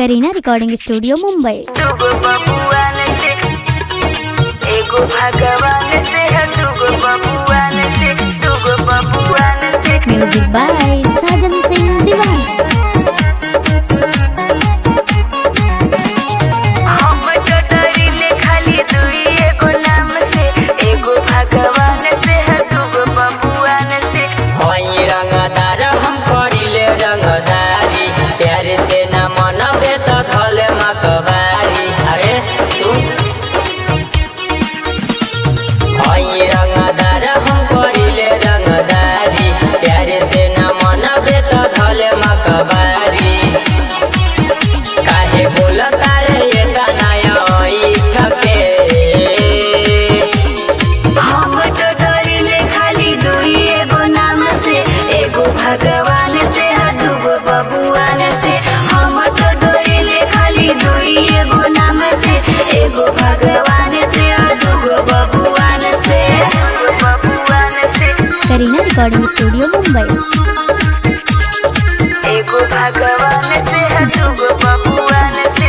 करीना recording studio Mumbai. दुगो बबुआन से एगो भगवान से है, दुगो बबुआन से, दुगो बबुआन से। म्यूजिक बाय साजन सिंह दीवान। हम तो डरिले खाली दुई एगो नाम से, एगो भगवान से है, दुगो बबुआन से। होई रंगदार हम करिले रंगदारी, प्यार से न मनबे त धले मकबारी। अरे सुन, होई रंगदार हम करिले रंगदारी, प्यार से न मनबे त धले मकबारी। काहे बोलता रे ये गाना ओई ठके, हम तो डरिले खाली दुई एगो नाम से, एगो भगवान से है, दुगो बबुआन से। हम तो डरिले खाली दुई एगो नाम से, एगो भगवान से है, दुगो बबुआन से, दुगो बबुआन से। Kareena recording studio Mumbai. एगो भगवान से है, दुगो बबुआन से।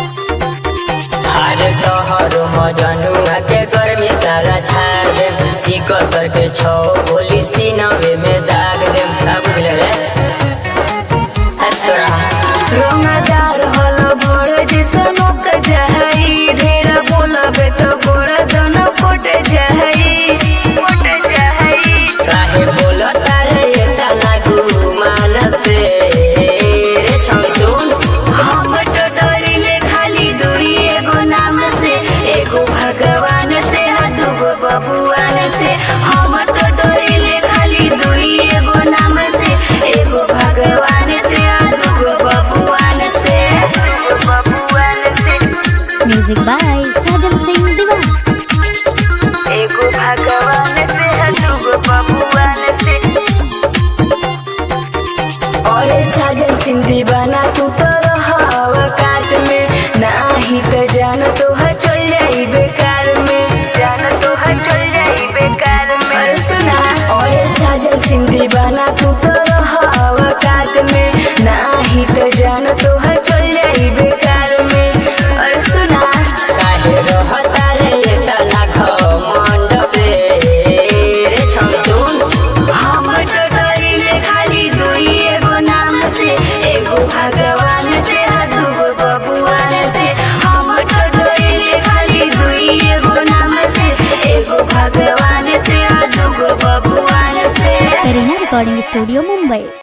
अरे तोहरो मजनुआ के गर्मी सारा छाड़ दे, सीको सर के छो गोली सीनवे में दाग दे। बुझले रे तोरा रंगदार हलो बड़ जिसनो के जहई, ढेर बोलबे तो गोड़ दोनों फट जहई, फट जहई। काहे बोलता रे ये तना गुमान से रे छम सुन। हम तो डरिले खाली दुई एगो नाम से, एगो भगवान से है, दुगो बबुआन से। हम तो डरिले खाली दुई एगो नाम से, एगो भगवान से है, दुगो बबुआन से, दुगो बबुआन से। म्यूजिक बाय साजन सिंह दीवान। एगो भगवान से है, दुगो बबुआन से। और साजन सिंह दीवाना तू तो रहा काट में, नाही तो जान तो है चल जाई बेकार में, जान तो है चल जाई बेकार में। और सुना, और साजन सिंह दीवाना तू तो रहा काट में, नाही तो जान तो है चल जाई बेकार में। और सुना, काहे रहता रे ये तना घमंड से रे छम सुन। हम तो डरिले खाली दुई एगो नाम से, एगो भगवान से है, दुगो बबुआन से। हम तो डरिले खाली दुई एगो नाम से, एगो भगवान से है, दुगो बबुआन से। Kareena recording studio Mumbai.